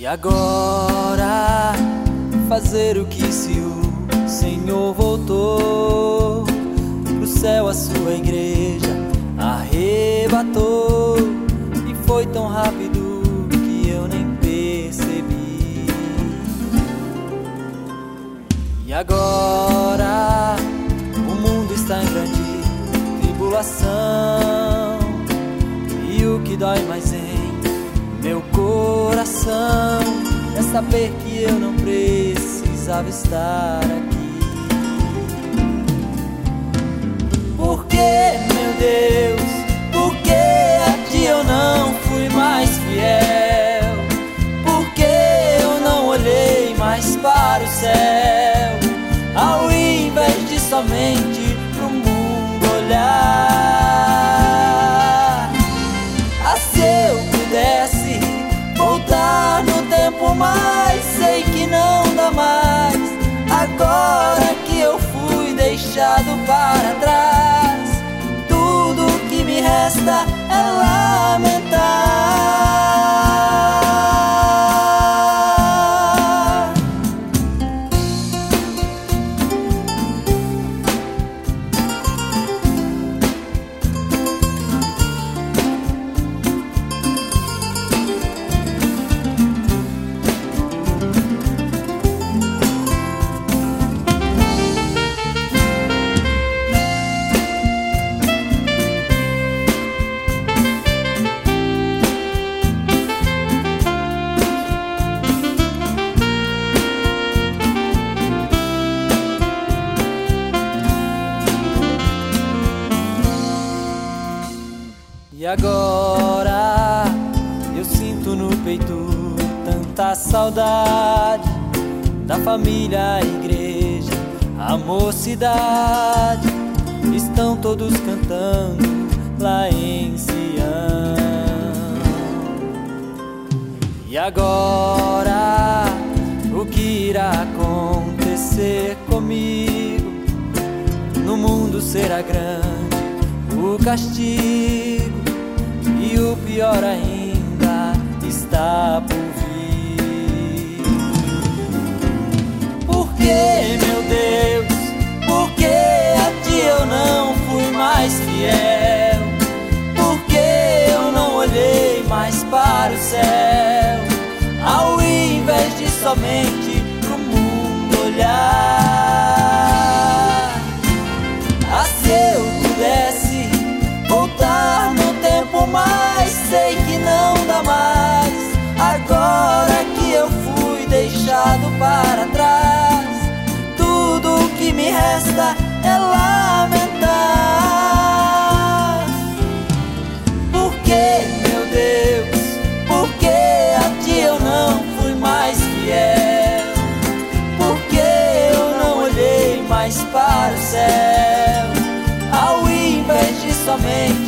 agora fazer o que se o Senhor voltou pro céu, a sua igreja arrebatou, e foi tão rápido que eu nem percebi. E agora o mundo está em grande tribulação, e o que dói mais em meu coração é saber que eu não precisava estar aqui. Por que, meu Deus, por que a ti eu não fui mais fiel? Por que eu não olhei mais para o céu, ao invés de somente pro mundo olhar? Ah, se eu pudesse voltar no tempo, mas sei que não dá mais. Agora que eu fui deixado para trás, tudo que me resta é lamentar. E agora eu sinto no peito tanta saudade da família, a igreja, a mocidade. Estão todos cantando lá em Sião. E agora o que irá acontecer comigo? No mundo será grande o castigo, e o pior ainda está por vir. Por que, meu Deus, por que a ti eu não fui mais fiel? Por que eu não olhei mais para o céu, ao invés de somente pro mundo olhar? Ah, se eu pudesse voltar no tempo, mas sei que não dá mais. Agora que eu fui deixado para trás, tudo que me resta é lamentar. Por que, meu Deus, por que a ti eu não fui mais fiel? Por que eu não olhei mais para o céu, ao invés de somente